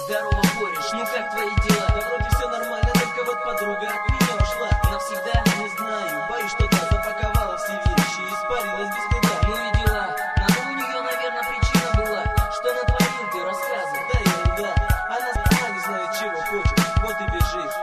Здорово, кореш, ну как твои дела? Да вроде все нормально, только вот подруга от меня ушла. Навсегда? Не знаю, боюсь, что да, запаковала все вещи и испарилась без следа. Ну и дела. На то у нее, наверное, причина была. Что натворил ты, рассказывай. Да ерунда, она сама не знает, чего хочет. Вот и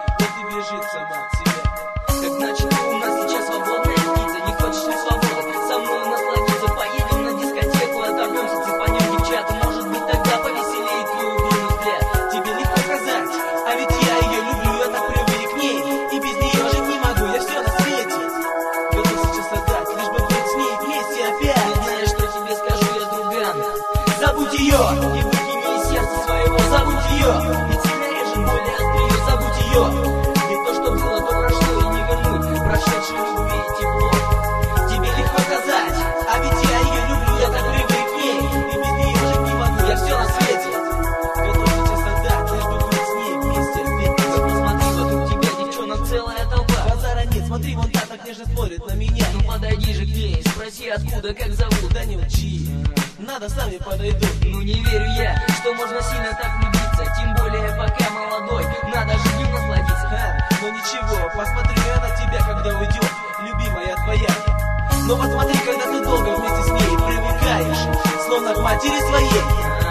бежит сама от себя. Так значит, у нас сейчас свободная птица. Не хочешь ли свободы? Со мной насладиться, поедем на дискотеку, оторвемся, цепанем девчат. Может быть, тогда повеселеет твой угрюмый взгляд. Тебе легко сказать, а ведь я ее люблю, я так привык к ней. И без нее жить не могу, я все на свете готов сейчас отдать, лишь бы быть с ней вместе опять. Не знаешь, что тебе скажу я, друган? Забудь ее и выкини из сердца своего. Забудь ее, ведь сильно режет боль и острие. Забудь ее, ведь то, что было, то прошло и не вернуть. Прошедшей любви и тепло тебе легко сказать, а ведь я ее люблю, я так привык к ней. И без нее жить не могу, я все на свете готов сейчас отдать, лишь бы быть с ней вместе опять. Посмотри, вокруг тебя девчонок целая толпа. Базара нет, смотри, вон та так нежно смотрит на меня. Ну подойди же к ней, спроси откуда, как зовут. Да не учи, надо сами подойдут. Ну не верю я, что можно сильно так влюбиться. Тем более пока молодой, надо же им насладиться. Но ничего, посмотрю я на тебя, когда уйдет, любимая твоя. Но вот смотри, когда ты долго вместе с ней привыкаешь, словно к матери своей.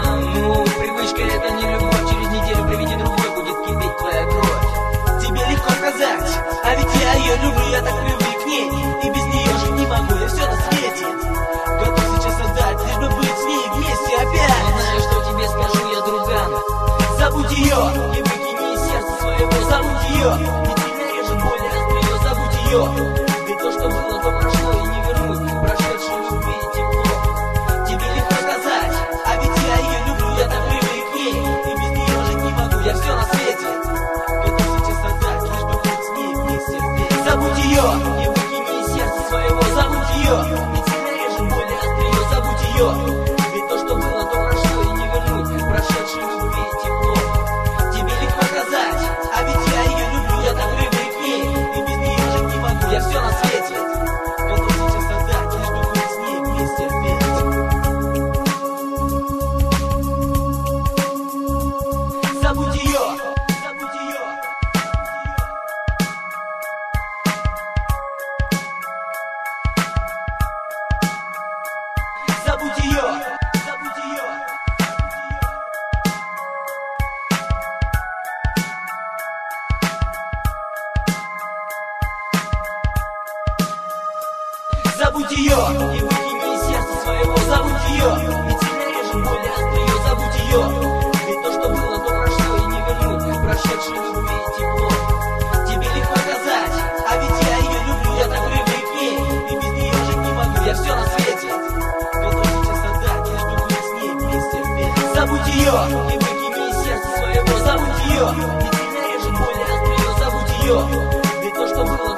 Ну, привычка это не любовь. Через неделю приведи другой, будет кипеть твоя кровь. Тебе легко сказать, а ведь я ее люблю, я так привык к ней. И без нее жить не могу, я все на свете готов сейчас отдать, лишь бы быть с ней вместе опять. Не знаю, что тебе скажу я, друган. Забудь ее и выкини из сердца своего. Забудь ее, ведь сильно режет боль и острие. Забудь ее, ведь то, что было, то прошло и не вернуть. Прошедшей любви и тепло тебе легко сказать, а ведь я ее люблю, я так привык к ней. И без нее жить не могу, я все на свете готов сейчас отдать, лишь бы быть с ней вместе опять. Забудь ее и выкини из сердца своего. Забудь ее, ведь сильно режет боль и острие. Забудь ее, ведь то, что было, то прошло и не вернуть. Прошедшей любви и тепло тебе легко сказать, а ведь я ее люблю, я так привык к ней. И без нее жить не могу, я все на свете готов сейчас отдать, лишь бы быть с ней вместе опять. Забудь ее, забудь ее. Забудь ее, забудь ее. Забудь ее и выкини из сердца своего. Забудь ее, ведь сильно режет боль и острие. Забудь ее, ведь то, что было, то прошло и не вернуть. Прошедшей любви и тепло тебе легко сказать, а ведь я ее люблю, я так привык к ней. И без нее жить не могу, я все на свете готов сейчас отдать, лишь бы быть с ней вместе опять. Забудь ее и выкини из сердца своего. Забудь ее, ведь сильно режет боль и острие. Забудь ее, ведь то, что было,